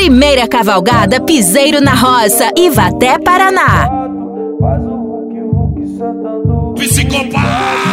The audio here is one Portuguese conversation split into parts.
Primeira cavalgada Piseiro na Roça, Ivaté, Paraná. Psicopata!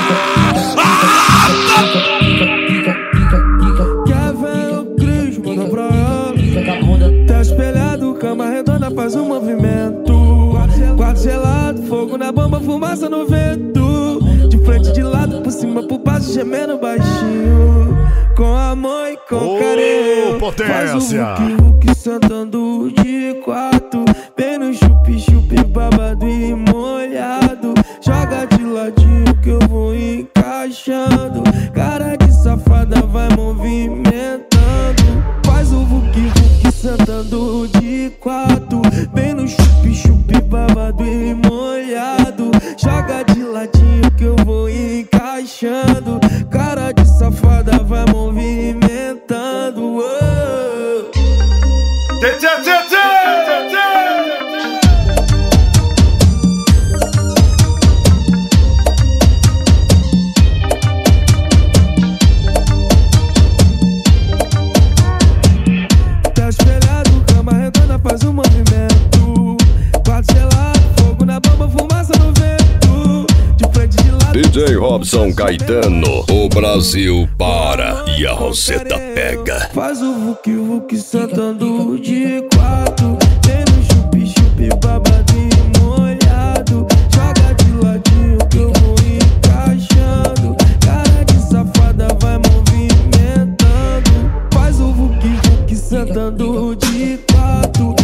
Quer ver o Cris, manda pra ela. Tá espelhado, cama redonda, faz um movimento. Quarto gelado, fogo na bomba, fumaça no vento. De frente, de lado, por cima, por baixo, gemendo baixinho. Com amor e com carinho. Potência! Faz o Hulk sentando de quatro. Vem no chup-chup, babado e molhado. Joga de ladinho que eu vou encaixando. Cara de safada vai movimentando. Faz o Hulk sentando de quatro. Vem no chup-chup, babado e molhado. Joga de ladinho que eu vou encaixando. Cara de safada vai movimentando. Tá espelhado, cama redonda, faz um movimento. Quarto gelado, fogo na bomba, fumaça no vento. De frente, de lado. DJ Robson Caetano, o Brasil para e a Roseta pega. Faz o Hulk sentando de quatro. Vem no chup-chup, babado e molhado. Joga de ladinho que eu vou encaixando. Cara de safada vai movimentando. Faz o Hulk sentando de quatro.